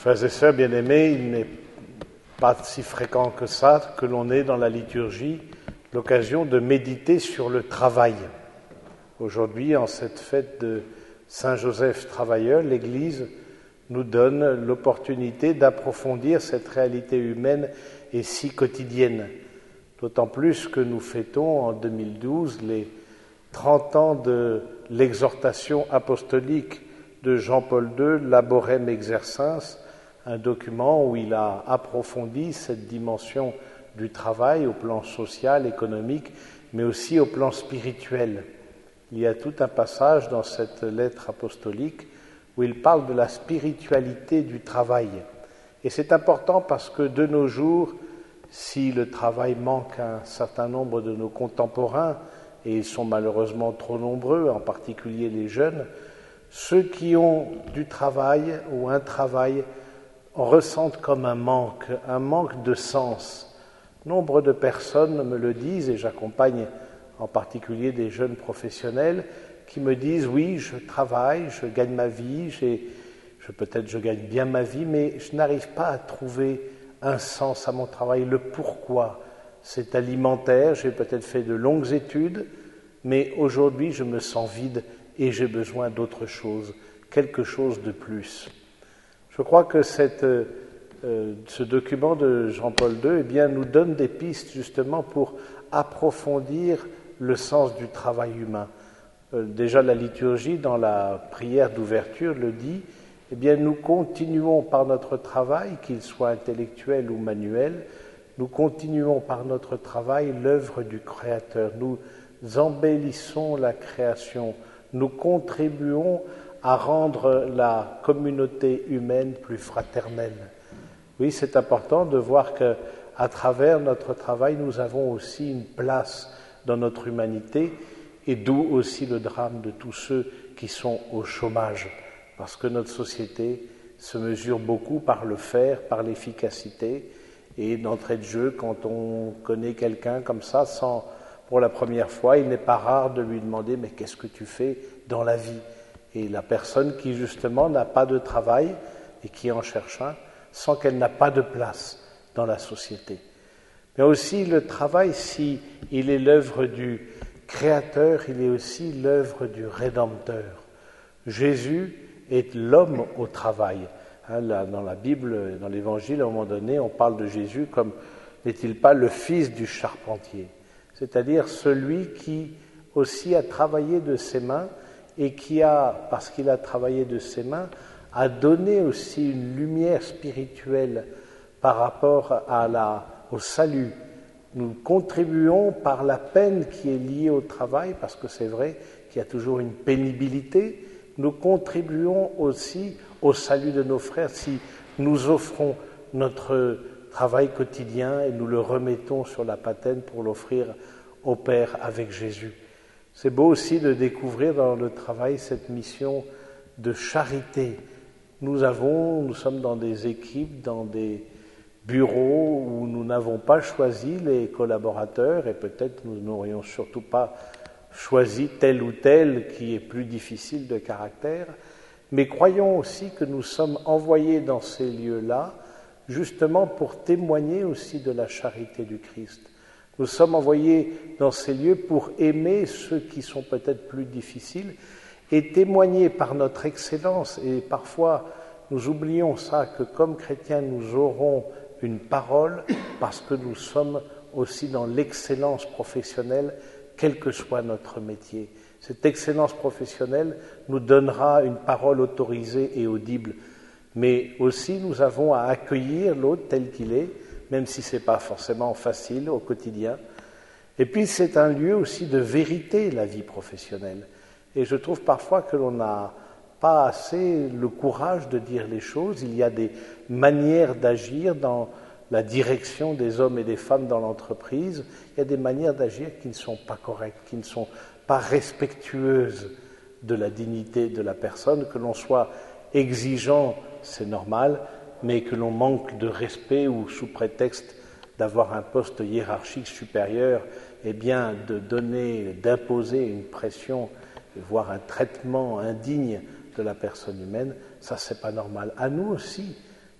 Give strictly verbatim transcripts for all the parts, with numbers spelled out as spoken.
Frères et sœurs bien-aimés, il n'est pas si fréquent que ça que l'on ait dans la liturgie l'occasion de méditer sur le travail. Aujourd'hui, en cette fête de Saint Joseph Travailleur, l'Église nous donne l'opportunité d'approfondir cette réalité humaine et si quotidienne. D'autant plus que nous fêtons en deux mille douze les trente ans de l'exhortation apostolique de Jean-Paul deux, Laborem Exercens, un document où il a approfondi cette dimension du travail au plan social, économique, mais aussi au plan spirituel. Il y a tout un passage dans cette lettre apostolique où il parle de la spiritualité du travail. Et c'est important parce que de nos jours, si le travail manque à un certain nombre de nos contemporains, et ils sont malheureusement trop nombreux, en particulier les jeunes, ceux qui ont du travail ou un travail ressentent comme un manque, un manque de sens. Nombre de personnes me le disent, et j'accompagne en particulier des jeunes professionnels qui me disent « oui, je travaille, je gagne ma vie, j'ai, je, peut-être je gagne bien ma vie, mais je n'arrive pas à trouver un sens à mon travail, le pourquoi. C'est alimentaire, j'ai peut-être fait de longues études, mais aujourd'hui je me sens vide et j'ai besoin d'autre chose, quelque chose de plus. » Je crois que cette, euh, ce document de Jean-Paul deux eh bien, nous donne des pistes justement pour approfondir le sens du travail humain. Euh, déjà la liturgie, dans la prière d'ouverture, le dit, eh bien, nous continuons par notre travail, qu'il soit intellectuel ou manuel, nous continuons par notre travail l'œuvre du Créateur. Nous embellissons la création, nous contribuons à rendre la communauté humaine plus fraternelle. Oui, c'est important de voir qu'à travers notre travail, nous avons aussi une place dans notre humanité, et d'où aussi le drame de tous ceux qui sont au chômage, parce que notre société se mesure beaucoup par le faire, par l'efficacité, et d'entrée de jeu, quand on connaît quelqu'un comme ça, sans, pour la première fois, il n'est pas rare de lui demander « mais qu'est-ce que tu fais dans la vie ?» Et la personne qui justement n'a pas de travail et qui en cherche un, sent qu'elle n'a pas de place dans la société. Mais aussi le travail, si il est l'œuvre du Créateur, il est aussi l'œuvre du Rédempteur. Jésus est l'homme au travail. Hein, là, dans la Bible, dans l'Évangile, à un moment donné, on parle de Jésus comme n'est-il pas le fils du charpentier, c'est-à-dire celui qui aussi a travaillé de ses mains et qui a, parce qu'il a travaillé de ses mains, a donné aussi une lumière spirituelle par rapport à la, au salut. Nous contribuons par la peine qui est liée au travail, parce que c'est vrai qu'il y a toujours une pénibilité, nous contribuons aussi au salut de nos frères si nous offrons notre travail quotidien et nous le remettons sur la patène pour l'offrir au Père avec Jésus. C'est beau aussi de découvrir dans le travail cette mission de charité. Nous avons, nous sommes dans des équipes, dans des bureaux où nous n'avons pas choisi les collaborateurs et peut-être nous n'aurions surtout pas choisi tel ou tel qui est plus difficile de caractère, mais croyons aussi que nous sommes envoyés dans ces lieux-là justement pour témoigner aussi de la charité du Christ. Nous sommes envoyés dans ces lieux pour aimer ceux qui sont peut-être plus difficiles et témoigner par notre excellence. Et parfois, nous oublions ça, que comme chrétiens, nous aurons une parole parce que nous sommes aussi dans l'excellence professionnelle, quel que soit notre métier. Cette excellence professionnelle nous donnera une parole autorisée et audible. Mais aussi, nous avons à accueillir l'autre tel qu'il est, même si ce n'est pas forcément facile au quotidien. Et puis c'est un lieu aussi de vérité, la vie professionnelle. Et je trouve parfois que l'on n'a pas assez le courage de dire les choses. Il y a des manières d'agir dans la direction des hommes et des femmes dans l'entreprise. Il y a des manières d'agir qui ne sont pas correctes, qui ne sont pas respectueuses de la dignité de la personne. Que l'on soit exigeant, c'est normal, mais que l'on manque de respect ou sous prétexte d'avoir un poste hiérarchique supérieur, eh bien de donner, d'imposer une pression, voire un traitement indigne de la personne humaine, ça c'est pas normal. À nous aussi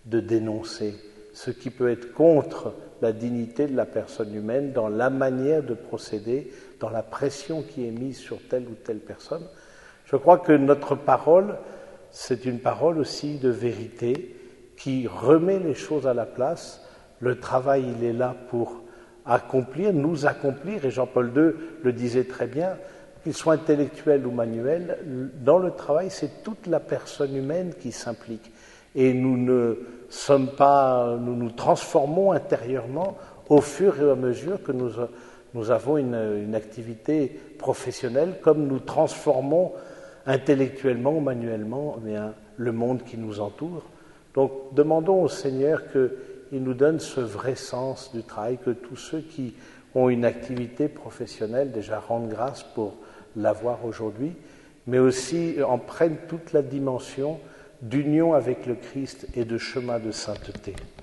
de dénoncer ce qui peut être contre la dignité de la personne humaine dans la manière de procéder, dans la pression qui est mise sur telle ou telle personne. Je crois que notre parole, c'est une parole aussi de vérité qui remet les choses à la place. Le travail, il est là pour accomplir, nous accomplir, et Jean-Paul deux le disait très bien, qu'il soit intellectuel ou manuel, dans le travail, c'est toute la personne humaine qui s'implique. Et nous ne sommes pas, nous nous transformons intérieurement au fur et à mesure que nous, nous avons une, une activité professionnelle, comme nous transformons intellectuellement ou manuellement eh bien, le monde qui nous entoure. Donc demandons au Seigneur qu'il nous donne ce vrai sens du travail, que tous ceux qui ont une activité professionnelle déjà rendent grâce pour l'avoir aujourd'hui, mais aussi en prennent toute la dimension d'union avec le Christ et de chemin de sainteté.